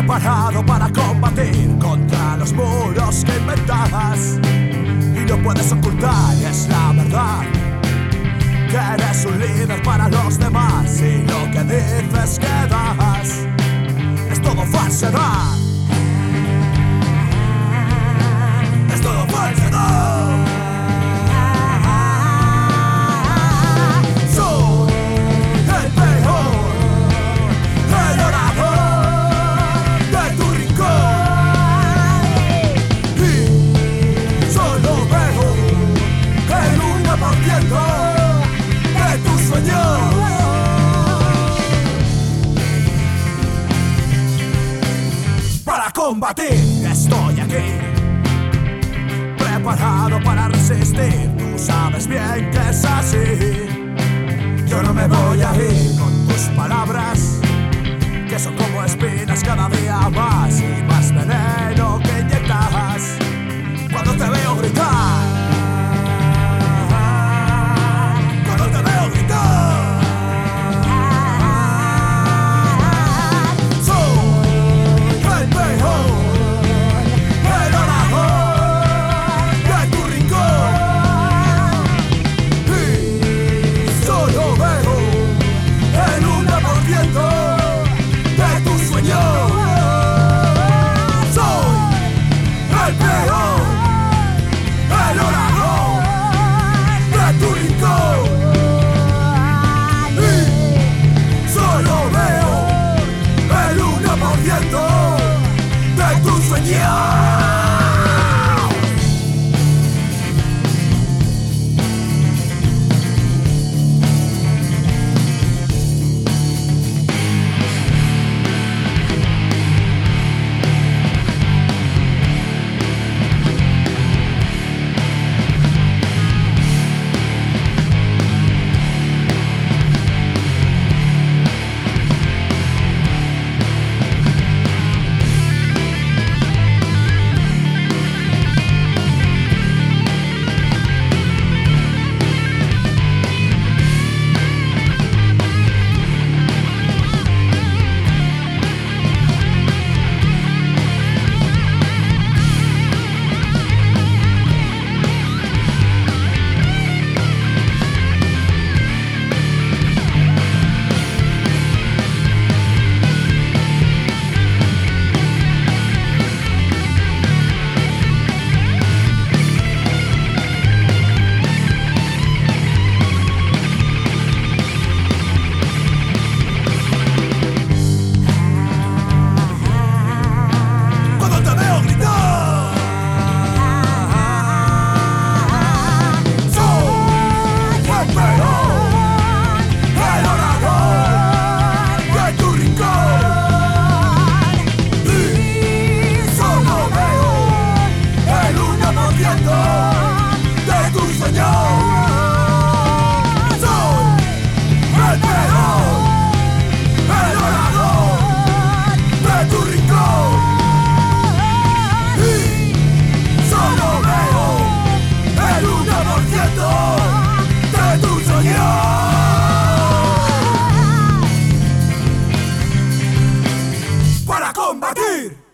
preparado para combatir contra los muros que inventas y no puedes ocultar, es la verdad, que eres un líder para los demás y lo que dices que das es todo falsedad. Es todo falsedad. Soy el peor, el orador de tu rincón y solo veo el 1% de tus sueños. Para combatir estoy aquí, preparado para resistir. Tú sabes bien que es así. Yo no me voy a ir con tus palabras, que son como espinas cada día más y más veneno que inyectas cuando te veo gritar. Cuando te veo gritar. Soy el peor, el orador de tu rincón y solo veo el 1% de tus sueños. Soy el peor, el orador de tu rincón y solo veo el 1% de tus sueños. Para combatir